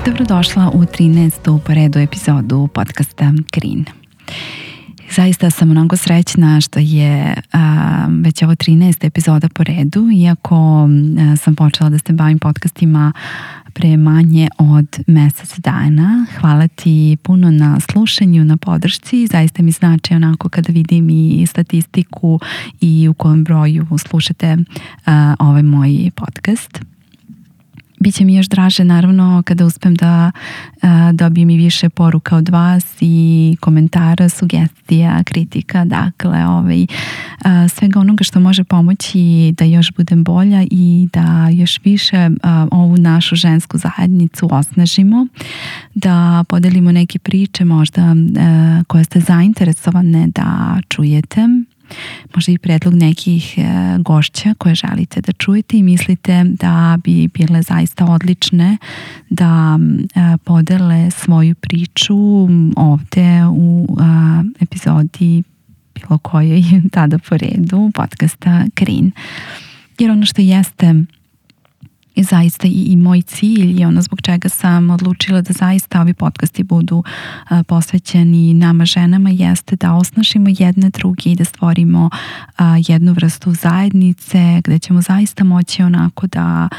Dobrodošla u 13. po redu epizodu podcasta Green. Zaista sam mnogo srećna što je već ovo 13. epizoda po redu, iako sam počela da se bavim podcastima pre manje od mesec dana. Hvala ti puno na slušanju, na podršci. Zaista mi znači onako kada vidim i statistiku i u kojem broju slušate ovaj moj podcast. Biće mi još draže naravno kada uspem da dobijem i više poruka od vas i komentara, sugestija, kritika, dakle svega onoga što može pomoći da još budem bolja i da još više ovu našu žensku zajednicu osnažimo, da podelimo neke priče možda koje ste zainteresovane da čujete. Možda i predlog nekih gošća koje želite da čujete i mislite da bi bile zaista odlične da podele svoju priču ovde u epizodi bilo kojoj tada po redu podcasta Green. Jer ono što jeste i zaista i moj cilj i ono zbog čega sam odlučila da zaista ovi podcasti budu posvećeni nama ženama jeste da osnažimo jedne drugi i da stvorimo jednu vrstu zajednice gde ćemo zaista moći onako da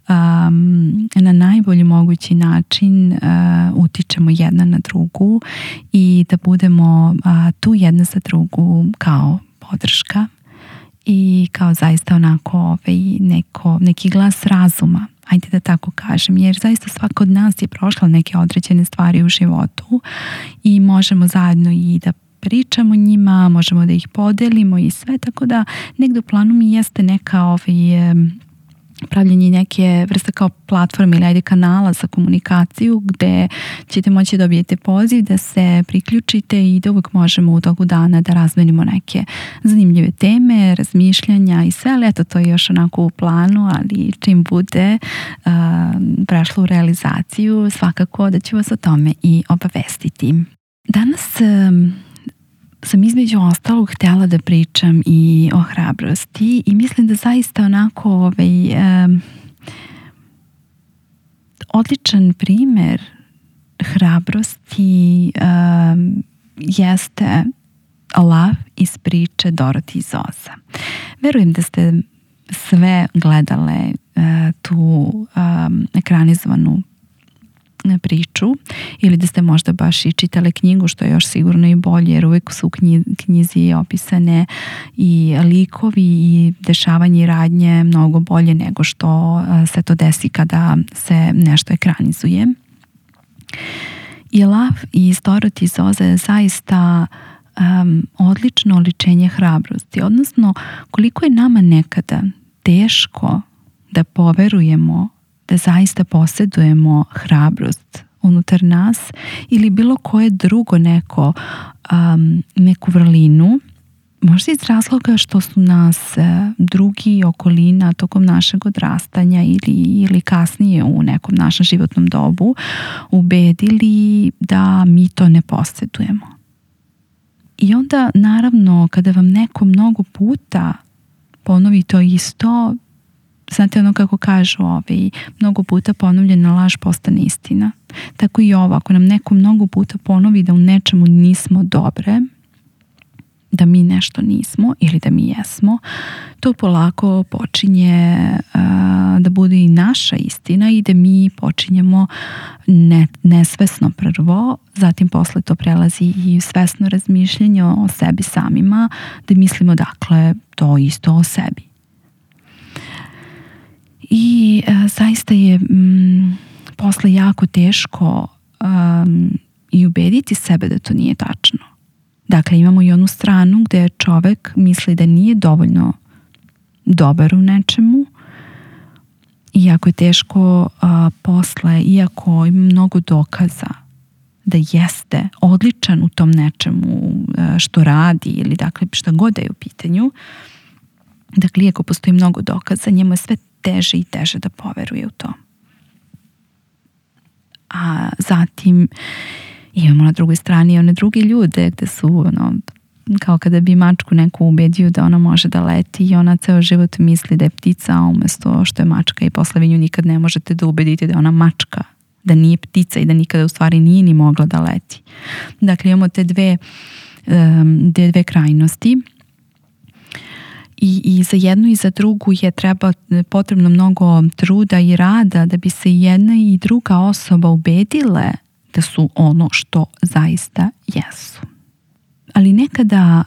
na najbolji mogući način utičemo jedna na drugu i da budemo tu jedna za drugu kao podrška i kao zaista onako neki glas razuma, ajde da tako kažem, jer zaista svako od nas je prošla neke određene stvari u životu i možemo zajedno i da pričamo njima, možemo da ih podelimo i sve, tako da negdje u planu mi jeste neka pravljenje neke vrste kao platforme ili ajde kanala za komunikaciju gde ćete moći dobijete poziv da se priključite i da uvijek možemo u toku dana da razmenimo neke zanimljive teme, razmišljanja i sve, ali eto to je još onako u planu, ali čim bude prešlo u realizaciju svakako da ću vas o tome i obavestiti. Danas sam između ostalog htjela da pričam i o hrabrosti i mislim da zaista onako odličan primjer hrabrosti jeste lav iz priče Dorothy Zoza. Verujem da ste sve gledale tu ekranizovanu priču ili da ste možda baš i čitale knjigu, što je još sigurno i bolje jer uvijek su u knjizi opisane i likovi i dešavanje i radnje mnogo bolje nego što se to desi kada se nešto ekranizuje. I lav iz Dorothy Zoza je zaista odlično oličenje hrabrosti, odnosno koliko je nama nekada teško da poverujemo da zaista posjedujemo hrabrost unutar nas ili bilo koje drugo neku vrlinu, možda iz razloga što su nas drugi okolina tokom našeg odrastanja ili kasnije u nekom našem životnom dobu ubedili da mi to ne posjedujemo. I onda naravno kada vam neko mnogo puta ponovi to isto, znate ono kako kažu, mnogo puta ponovljena laž postane istina. Tako i ovo, ako nam neko mnogo puta ponovi da u nečemu nismo dobre, da mi nešto nismo ili da mi jesmo, to polako počinje da bude i naša istina i da mi počinjemo nesvesno prvo, zatim posle to prelazi i svesno razmišljanje o sebi samima, da mislimo dakle to isto o sebi. I zaista je posle jako teško i ubediti sebe da to nije tačno. Dakle, imamo i onu stranu gdje čovjek misli da nije dovoljno dobar u nečemu, iako je teško posle, iako ima mnogo dokaza da jeste odličan u tom nečemu što radi ili dakle šta god da je u pitanju. Dakle, iako postoji mnogo dokaza, njemu je sve teže i teže da poveruje u to. A zatim imamo na drugoj strani one druge ljude gde su kao kada bi mačku neku ubedio da ona može da leti i ona ceo život misli da je ptica, a umjesto što je mačka i posle vi nju nikad ne možete da ubedite da je ona mačka, da nije ptica i da nikada u stvari nije ni mogla da leti. Dakle, imamo te dve krajnosti. I za jednu i za drugu je potrebno mnogo truda i rada da bi se jedna i druga osoba ubedile da su ono što zaista jesu. Ali nekada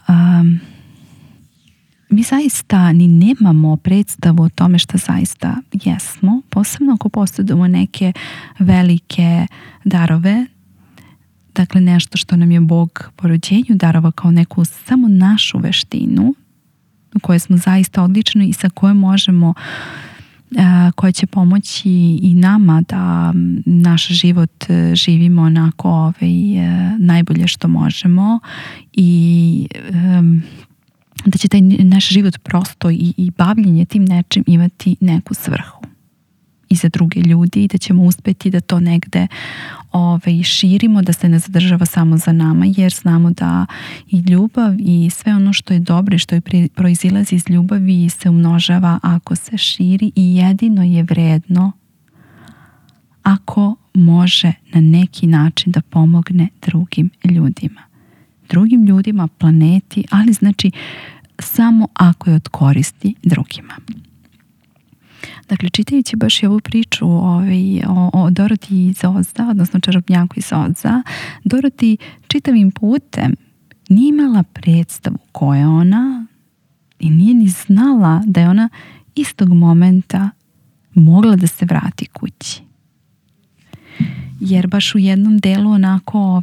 mi zaista ni nemamo predstavu o tome što zaista jesmo, posebno ako posjedujemo neke velike darove, dakle nešto što nam je Bog po rođenju darova kao neku samo našu veštinu u kojoj smo zaista odlični i sa kojom možemo, koja će pomoći i nama da naš život živimo onako najbolje što možemo i da će taj naš život prosto i bavljenje tim nečim imati neku svrhu i za druge ljudi i da ćemo uspjeti da to negde širimo, da se ne zadržava samo za nama, jer znamo da i ljubav i sve ono što je dobro i što je proizilazi iz ljubavi se umnožava ako se širi i jedino je vredno ako može na neki način da pomogne drugim ljudima, planeti, ali znači samo ako je od koristi drugima. Dakle, čitajući baš i ovu priču o Dorothy iz Oza, odnosno čarobnjaku iz Oza, Dorothy čitavim putem nije imala predstavu ko je ona i nije ni znala da je ona istog momenta mogla da se vrati kući. Jer baš u jednom delu onako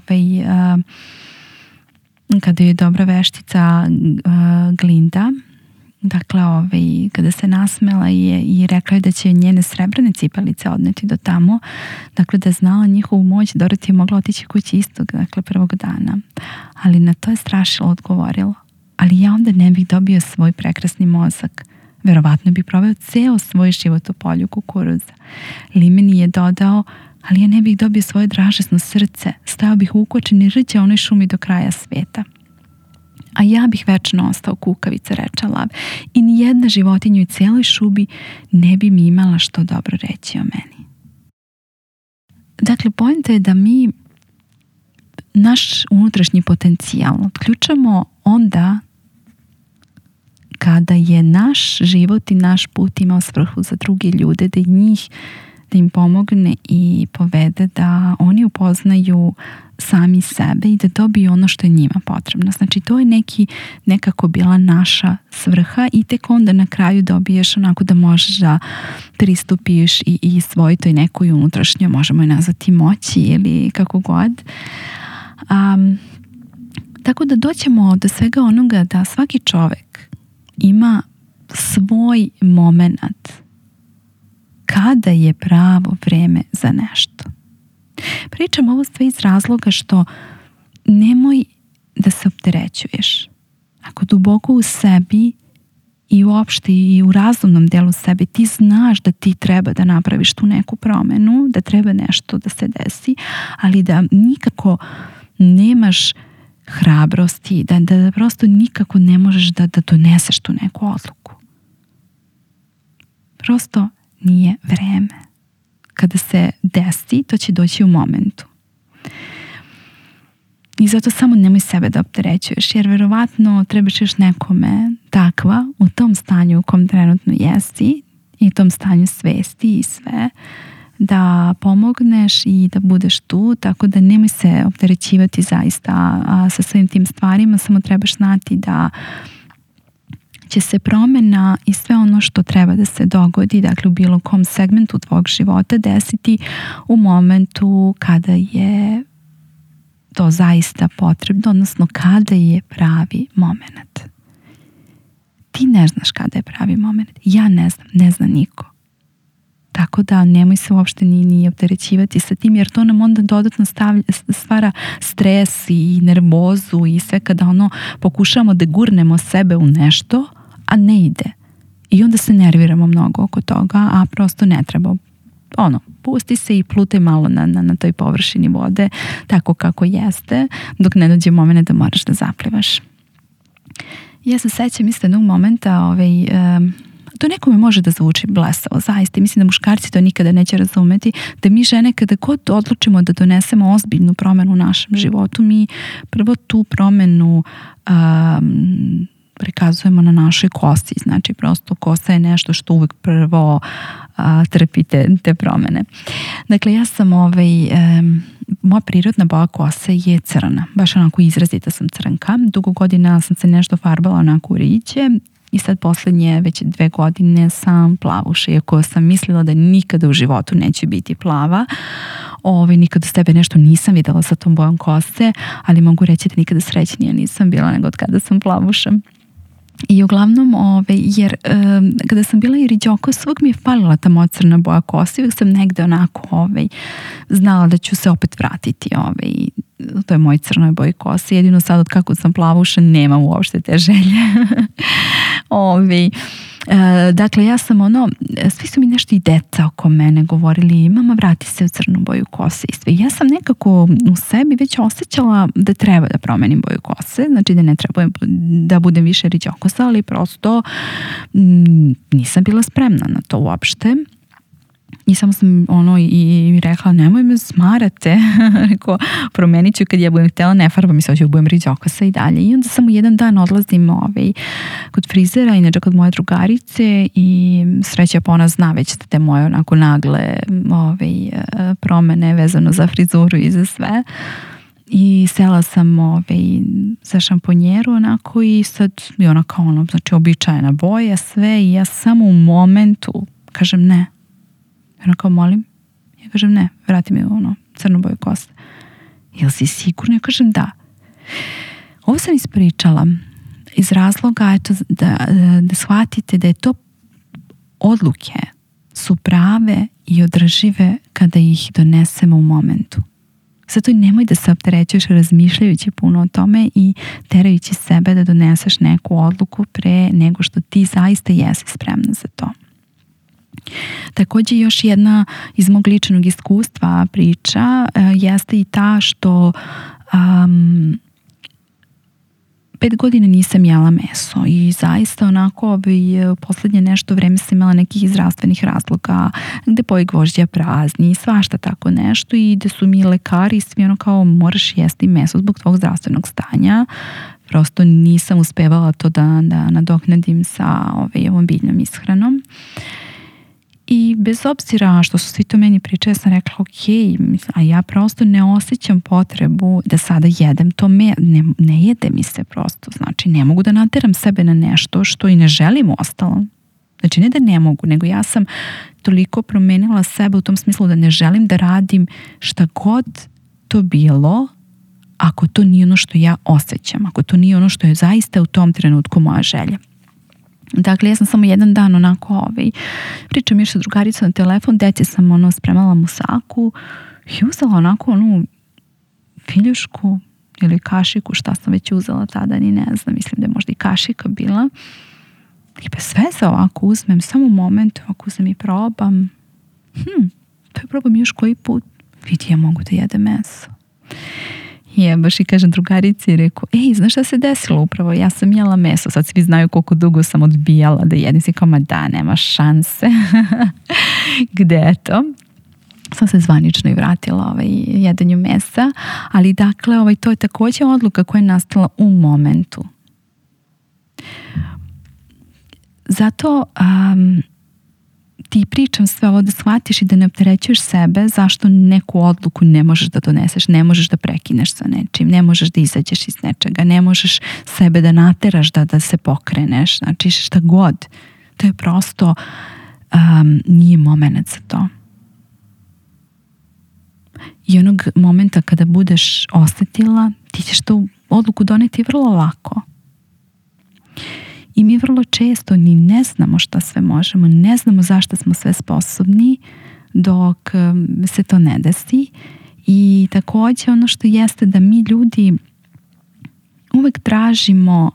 kada je dobra veštica Glinda, dakle, kada se nasmela i rekla je da će njene srebrne cipelice odneti do tamo, dakle da je znala njihovu moć, Dorothy je mogla otići kući istog, dakle prvog dana. Ali na to je strašilo odgovorilo. Ali ja onda ne bih dobio svoj prekrasni mozak. Verovatno bi proveo ceo svoj život u polju kukuruza. Limeni je dodao, ali ja ne bih dobio svoje dražesno srce. Stajao bih ukočen i rđao onoj šumi do kraja sveta. A ja bih večno ostao kukavica, reče lav, i nijedna životinja u cijeloj šubi ne bi mi imala što dobro reći o meni. Dakle, poenta je da mi naš unutrašnji potencijal otključamo onda kada je naš život i naš put imao svrhu za druge ljude, da im pomogne i povede da oni upoznaju sami sebe i da dobiju ono što je njima potrebno. Znači, to je nekako bila naša svrha i tek onda na kraju dobiješ onako da možeš da pristupiš i svoj toj nekoj unutrašnjoj, možemo je nazvati moći ili kako god. Tako da doćemo do svega onoga da svaki čovek ima svoj moment kada je pravo vreme za nešto. Pričam ovo sve iz razloga što nemoj da se opterećuješ. Ako duboko u sebi i uopšte i u razumnom delu sebe ti znaš da ti treba da napraviš tu neku promenu, da treba nešto da se desi, ali da nikako nemaš hrabrosti, da prosto nikako ne možeš da doneseš tu neku odluku. Prosto nije vreme. Kada se desi, to će doći u momentu. I zato samo nemoj sebe da opterećuješ, jer verovatno trebaš još nekome takva u tom stanju u kom trenutno jesi i u tom stanju svesti i sve, da pomogneš i da budeš tu, tako da nemoj se opterećivati zaista sa svim tim stvarima, samo trebaš znati da će se promjena i sve ono što treba da se dogodi, dakle u bilo kom segmentu tvog života, desiti u momentu kada je to zaista potrebno, odnosno kada je pravi moment. Ti ne znaš kada je pravi moment. Ja ne znam, ne zna niko. Tako da nemoj se uopšte ni opterećivati sa tim, jer to nam onda dodatno stvara stres i nervozu i sve kada pokušamo da gurnemo sebe u nešto, a ne ide. I onda se nerviramo mnogo oko toga, a prosto ne treba. Pusti se i plutaj malo na toj površini vode, tako kako jeste, dok ne dođe moment da moraš da zaplivaš. Ja se sećam isto jednog momenta, To nekome može da zvuči blesavo, zaista. Mislim da muškarci to nikada neće razumeti, da mi žene kada god odlučimo da donesemo ozbiljnu promenu u našem životu, mi prvo tu promenu prikazujemo na našoj kosi. Znači prosto kosa je nešto što uvek prvo trpi te promene. Dakle, ja sam moja prirodna boja kose je crna. Baš onako izrazita sam crnka. Dugo godina sam se nešto farbala onako u riđe i sad poslednje već 2 godine sam plavuša. Iako sam mislila da nikada u životu neće biti plava. Nikada s tebe nešto nisam videla sa tom bojom kose, ali mogu reći da nikada srećnija nisam bila nego od kada sam plavuša. I uglavnom, jer kada sam bila i riđokos, uvijek mi je falila ta moja crna boja kose, uvijek sam negde onako znala da ću se opet vratiti u toj mojoj crnoj boji kose. Jedino sad od kako sam plavuša nemam uopšte te želje. Dakle, ja sam svi su mi nešto i deca oko mene govorili, mama vrati se u crnu boju kose i sve. Ja sam nekako u sebi već osjećala da treba da promenim boju kose, znači da ne treba da budem više riđokosa, ali prosto nisam bila spremna na to uopšte. I samo sam i rekla, nemoj me smarate, rekao, promenit ću kad ja budem htjela, ne farbam, sad ću budem riđokosa i dalje. I onda samo jedan dan odlazim kod frizera, inače kod moje drugarice, i sreća pa ona zna već te moje onako nagle promene vezano za frizuru i za sve. I sela sam za šamponjeru onako i sad je ona kao znači običajna boja, sve, i ja samo u momentu kažem ne. Ona kao, molim? Ja kažem ne, vrati mi crnu boju kose. Jel si sigurno? Ja kažem da. Ovo sam ispričala iz razloga da shvatite da je to odluke su prave i održive kada ih donesemo u momentu. Zato nemoj da se opterećuješ razmišljajući puno o tome i terajući sebe da doneseš neku odluku pre nego što ti zaista jesi spremna za to. Također još jedna iz mog ličnog iskustva priča jeste i ta što 5 godina nisam jela meso i zaista onako poslednje nešto vreme sam imala nekih zdravstvenih razloga gde poji gvožđa prazni i svašta tako nešto, i da su mi lekari svi kao moraš jesti meso zbog tvog zdravstvenog stanja. Prosto nisam uspevala to da nadoknadim sa ovom biljnom ishranom. I bez obzira što su svi to meni pričali, ja sam rekla a ja prosto ne osjećam potrebu da sada jedem to ne jede mi se prosto, znači ne mogu da nateram sebe na nešto što i ne želim uostalom. Znači ne da ne mogu, nego ja sam toliko promenila sebe u tom smislu da ne želim da radim šta god to bilo ako to nije ono što ja osjećam, ako to nije ono što je zaista u tom trenutku moja želja. Dakle, ja sam samo jedan dan onako pričam još sa drugaricom na telefon, deci sam spremala musaku i uzela onako filjušku ili kašiku, šta sam već uzela tada, ni ne znam, mislim da je možda i kašika bila, i bez veze ovako uzmem, samo u momentu ovako uzmem i probam, to je probam još koji put, vidi, ja mogu da jedem meso. Baš i kažem drugarici, rekao, znaš šta se desilo upravo, ja sam jela meso, sad svi znaju koliko dugo sam odbijala da jedem, si kao, ma da, nema šanse. Gde je to? Sam se zvanično i vratila jedanju mesa, ali dakle, to je također odluka koja je nastala u momentu. Zato ti pričam sve ovo da shvatiš i da ne opterećuješ sebe zašto neku odluku ne možeš da doneseš, ne možeš da prekineš sa nečim, ne možeš da izađeš iz nečega, ne možeš sebe da nateraš da se pokreneš, znači šta god. To je prosto nije moment za to. I onog momenta kada budeš osetila, ti ćeš tu odluku doneti vrlo lako. I mi vrlo često ni ne znamo šta sve možemo, ne znamo zašto smo sve sposobni dok se to ne desi. I također ono što jeste da mi ljudi uvek tražimo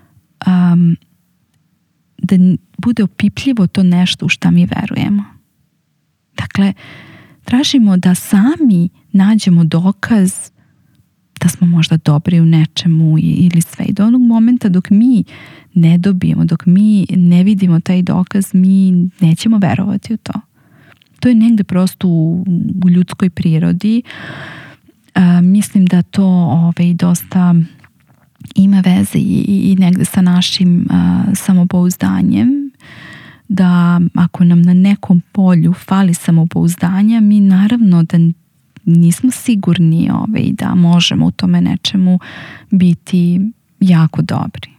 da bude opipljivo to nešto u šta mi verujemo. Dakle, tražimo da sami nađemo dokaz da smo možda dobri u nečemu ili sve. I do onog momenta dok mi ne dobijemo, dok mi ne vidimo taj dokaz, mi nećemo verovati u to. To je negde prosto u ljudskoj prirodi. Mislim da to dosta ima veze i negde sa našim samopouzdanjem, da ako nam na nekom polju fali samopouzdanja, mi naravno da nismo sigurni da možemo u tome nečemu biti jako dobri.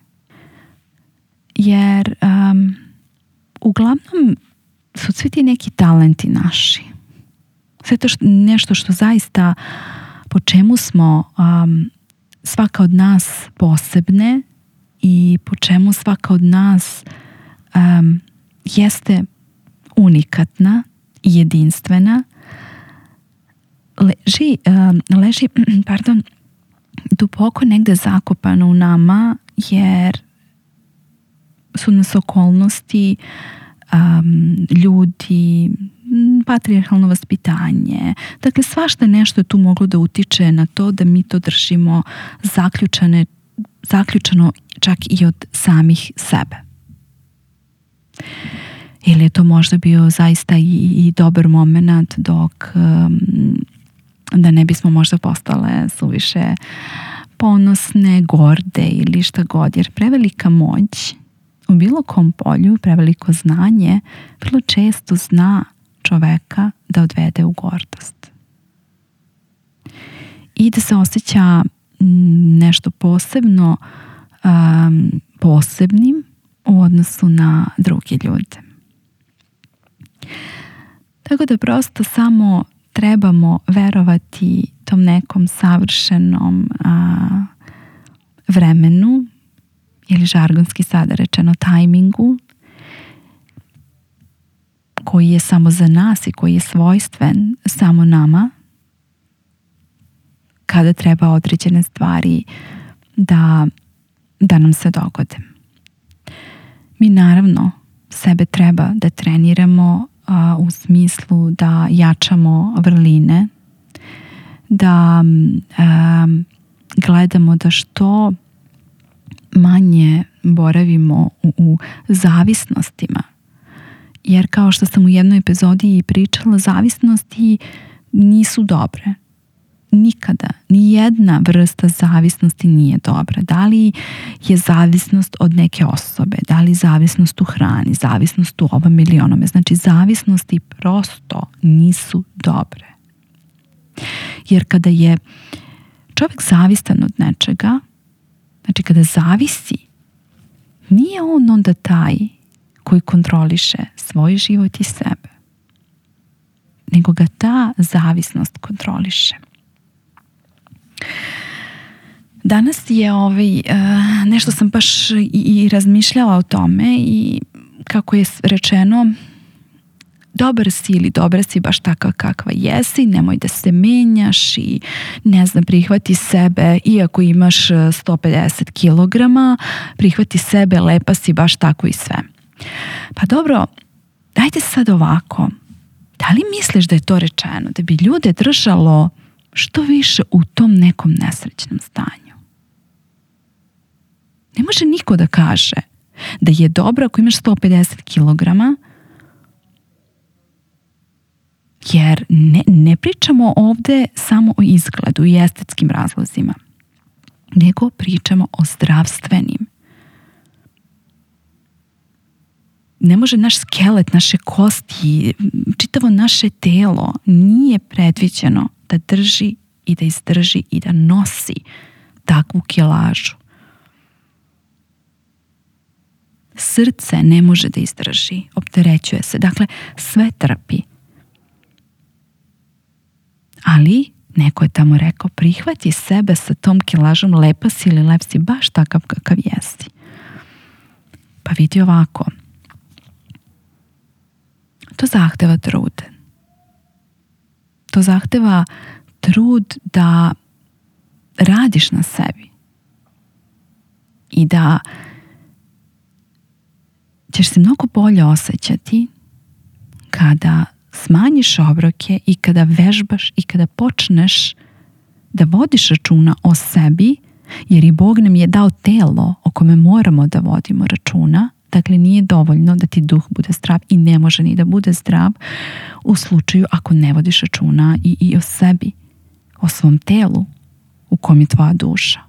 Jer uglavnom su svi ti neki talenti naši. Sve to nešto što zaista, po čemu smo svaka od nas posebne i po čemu svaka od nas jeste unikatna i jedinstvena, leži duboko negde zakopano u nama, jer su nas okolnosti, ljudi, patrijarhalno vaspitanje, dakle svašta nešto je tu moglo da utiče na to da mi to držimo zaključano čak i od samih sebe. Ili je to možda bio zaista i dobar moment dok da ne bismo možda postale suviše ponosne, gorde ili šta god, jer prevelika moć u bilo kom polju, preveliko znanje vrlo često zna čoveka da odvede u gordost i da se osjeća nešto posebno posebnim u odnosu na druge ljude. Tako da prosto samo trebamo verovati tom nekom savršenom vremenu ili žargonski sada rečeno tajmingu, koji je samo za nas i koji je svojstven samo nama, kada treba određene stvari da nam se dogode. Mi naravno sebe treba da treniramo u smislu da jačamo vrline, da gledamo da što manje boravimo u zavisnostima. Jer kao što sam u jednoj epizodi pričala, zavisnosti nisu dobre. Nikada, ni jedna vrsta zavisnosti nije dobra. Da li je zavisnost od neke osobe, da li zavisnost u hrani, zavisnost u ovom ili onome. Znači, zavisnosti prosto nisu dobre. Jer kada je čovjek zavistan od nečega, znači kada zavisi, nije on onda taj koji kontroliše svoj život i sebe, nego ga ta zavisnost kontroliše. Danas je nešto sam baš i razmišljala o tome i kako je rečeno, dobar si ili dobra si baš takva kakva jesi, nemoj da se menjaš i ne znam, prihvati sebe iako imaš 150 kilograma, prihvati sebe, lepa si baš tako i sve. Pa dobro, dajte sad ovako, da li misliš da je to rečeno da bi ljude držalo što više u tom nekom nesrećnom stanju? Ne može niko da kaže da je dobro ako imaš 150 kilograma, jer ne pričamo ovde samo o izgledu i estetskim razlozima, nego pričamo o zdravstvenim. Ne može naš skelet, naše kosti, čitavo naše telo nije predviđeno da drži i da izdrži i da nosi takvu kilažu. Srce ne može da izdrži, opterećuje se, dakle sve trpi. Ali neko je tamo rekao, prihvati sebe sa tom kilažom, lepa si ili lep si, baš takav kakav jesi. Pa vidi ovako, to zahteva trud. To zahteva trud da radiš na sebi i da ćeš se mnogo bolje osjećati kada smanjiš obroke i kada vežbaš i kada počneš da vodiš računa o sebi, jer i Bog nam je dao telo o kome moramo da vodimo računa. Dakle, nije dovoljno da ti duh bude zdrav i ne može ni da bude zdrav u slučaju ako ne vodiš računa i o sebi, o svom telu u kom je tvoja duša.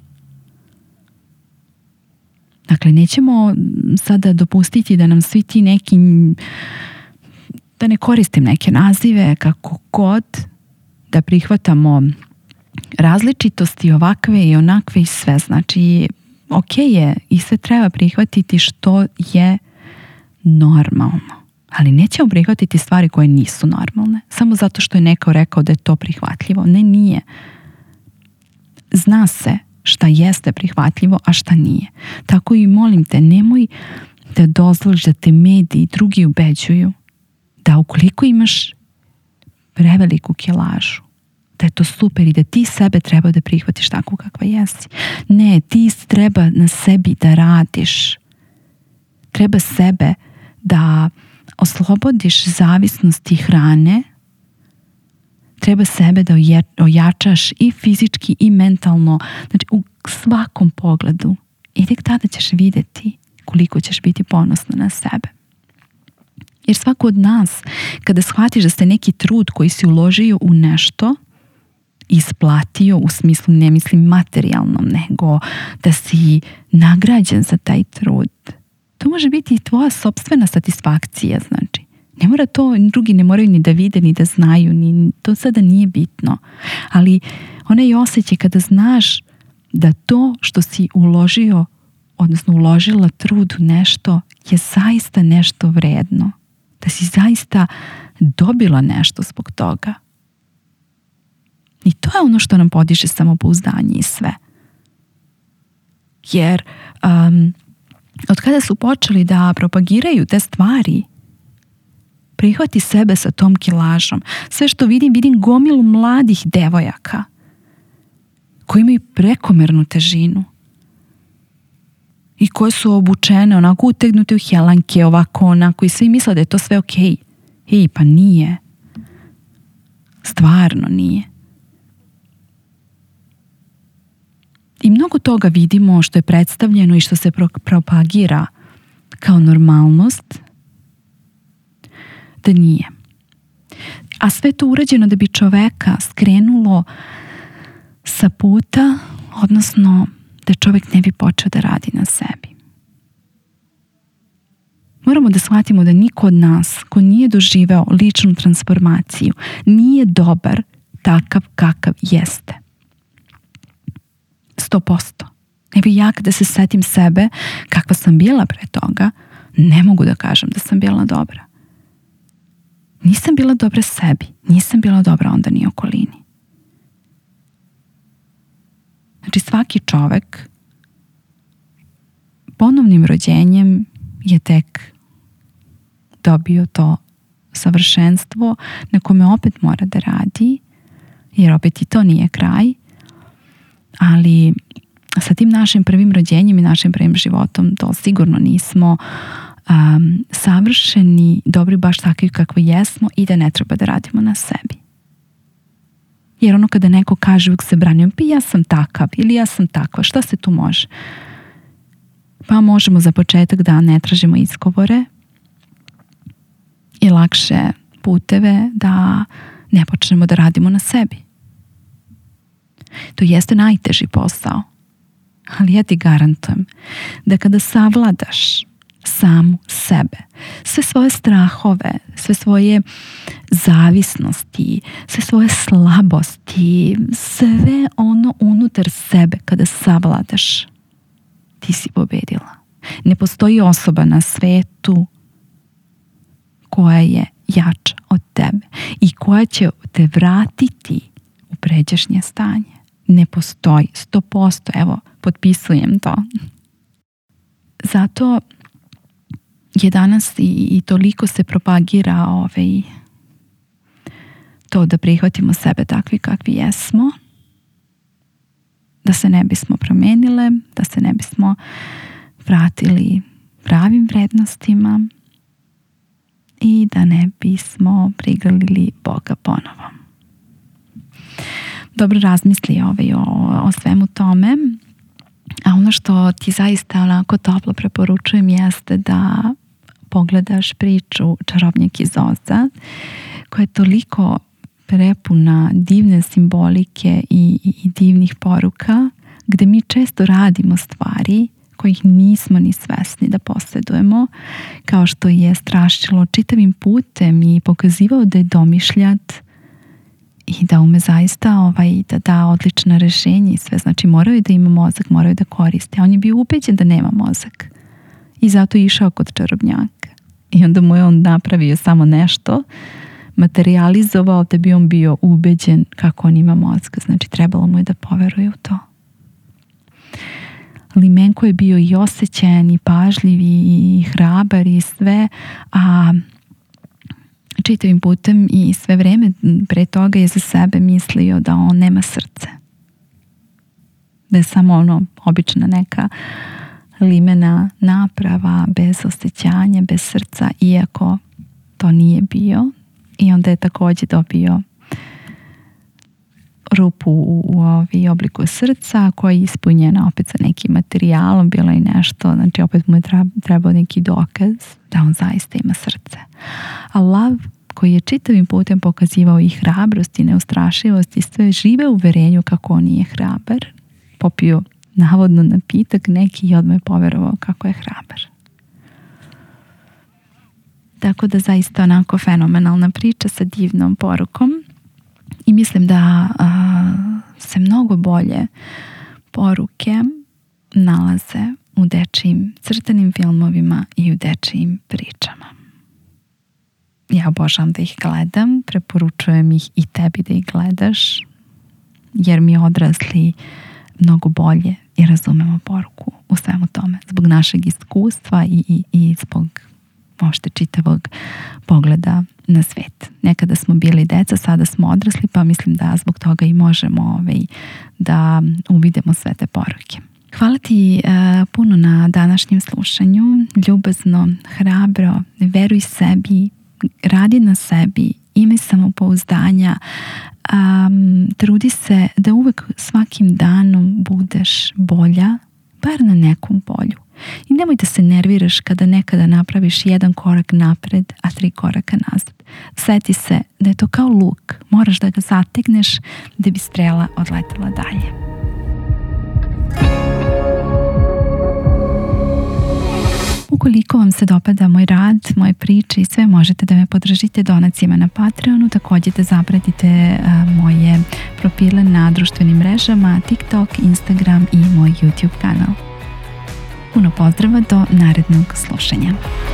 Dakle, nećemo sada dopustiti da nam svi ti neki, da ne koristim neke nazive, kako god, da prihvatamo različitosti ovakve i onakve i sve. Znači, ok je i sve treba prihvatiti što je normalno. Ali nećemo prihvatiti stvari koje nisu normalne. Samo zato što je neko rekao da je to prihvatljivo. Ne, nije. Zna se šta jeste prihvatljivo, a šta nije. Tako i molim te, nemoj da dozvoliš da te mediji drugi ubeđuju da ukoliko imaš preveliku kilažu, da je to super i da ti sebe treba da prihvatiš tako kakva jesi. Ne, ti treba na sebi da radiš. Treba sebe da oslobodiš zavisnosti hrane. Treba sebe da ojačaš i fizički i mentalno. Znači u svakom pogledu. I tek tada ćeš vidjeti koliko ćeš biti ponosna na sebe. Jer svako od nas, kada shvatiš da ste neki trud koji si uložio u nešto, isplatio, u smislu ne mislim materijalnom, nego da si nagrađen za taj trud, to može biti i tvoja sopstvena satisfakcija. Znači, ne mora to, drugi ne moraju ni da vide, ni da znaju, ni, to sada nije bitno. Ali onaj osjećaj kada znaš da to što si uložio, odnosno uložila trud u nešto, je zaista nešto vredno. Da si zaista dobila nešto zbog toga. I to je ono što nam podiže samopouzdanje i sve. Jer od kada su počeli da propagiraju te stvari, prihvati sebe sa tom kilažom. Sve što vidim gomilu mladih devojaka koji imaju prekomernu težinu i koje su obučene onako utegnute u helanke, ovako onako, i svi misle da je to sve okej. Pa nije. Stvarno nije. I mnogo toga vidimo što je predstavljeno i što se propagira kao normalnost, da nije. A sve to urađeno da bi čoveka skrenulo sa puta, odnosno da čovjek ne bi počeo da radi na sebi. Moramo da shvatimo da niko od nas ko nije doživeo ličnu transformaciju nije dobar takav kakav jeste. 100%. Evo ja kada se setim sebe kakva sam bila pre toga, ne mogu da kažem da sam bila dobra. Nisam bila dobra sebi, nisam bila dobra onda ni okolini. Znači svaki čovek ponovnim rođenjem je tek dobio to savršenstvo na kome opet mora da radi, jer opet i to nije kraj, ali sa tim našim prvim rođenjem i našim prvim životom to sigurno nismo savršeni, dobri baš takvi kakvi jesmo i da ne treba da radimo na sebi. Jer ono kada neko kaže, uvijek se branimo, pa ja sam takav ili ja sam takva, šta se tu može? Pa možemo za početak da ne tražimo izgovore i lakše puteve da ne počnemo da radimo na sebi. To jeste najteži posao, ali ja ti garantujem da kada savladaš samu sebe, sve svoje strahove, sve svoje zavisnosti, sve svoje slabosti, sve ono unutar sebe kada savladaš, ti si pobedila. Ne postoji osoba na svetu koja je jača od tebe i koja će te vratiti u pređašnje stanje. Ne postoji, 100%, evo, potpisujem to. Zato je danas i toliko se propagira to da prihvatimo sebe takvi kakvi jesmo, da se ne bismo promenile, da se ne bismo vratili pravim vrednostima i da ne bismo prigrlili Boga ponovo. dobro razmisli o svemu tome. A ono što ti zaista onako toplo preporučujem jeste da pogledaš priču Čarobnjak iz Oza, koja je toliko prepuna divne simbolike i divnih poruka, gde mi često radimo stvari kojih nismo ni svesni da posjedujemo, kao što je strašilo čitavim putem i pokazivao da je domišljat i da ume zaista da da odlična rešenja i sve. Znači moraju da ima mozak, moraju da koriste. A on je bio ubeđen da nema mozak. I zato je išao kod čarobnjaka. I onda mu je on napravio samo nešto, materializovao da bi on bio ubeđen kako on ima mozga. Znači trebalo mu je da poveruje u to. Limenko je bio i osjećajan i pažljiv i hrabar i sve, a čitavim putem i sve vreme pre toga je za sebe mislio da on nema srce. Da je samo obična neka limena naprava bez osjećanja, bez srca, iako to nije bio. I onda je također dobio rupu u obliku srca koja je ispunjena opet sa nekim materijalom, bilo je nešto, znači opet mu je trebao neki dokaz da on zaista ima srce. A lav koji je čitavim putem pokazivao i hrabrost i neustrašivost i sve, žive u uverenju kako on nije hrabar, popio navodno napitak neki i odmah je poverovao kako je hrabar. Tako da zaista onako fenomenalna priča sa divnom porukom i mislim da se mnogo bolje poruke nalaze u dečijim crtanim filmovima i u dečijim pričama. Ja obožavam da ih gledam, preporučujem ih i tebi da ih gledaš, jer mi odrasli mnogo bolje i razumemo poruku u svemu tome. Zbog našeg iskustva i zbog možda čitavog pogleda na svet. Nekada smo bili deca, sada smo odrasli, pa mislim da zbog toga i možemo da uvidimo sve te poruke. Hvala ti puno na današnjem slušanju. Ljubazno, hrabro, veruj sebi, radi na sebi, imaj samopouzdanja, trudi se da uvek svakim danom budeš bolja, bar na nekom polju. I nemoj da se nerviraš kada nekada napraviš jedan korak napred, a 3 koraka nazad. Sjeti se da je to kao luk. Moraš da ga zategneš da bi strela odletela dalje. Ukoliko vam se dopada moj rad, moje priče i sve, možete da me podržite donacijama na Patreonu. Također da zapratite moje profile na društvenim mrežama, TikTok, Instagram i moj YouTube kanal. Puno pozdrava do narednog slušanja.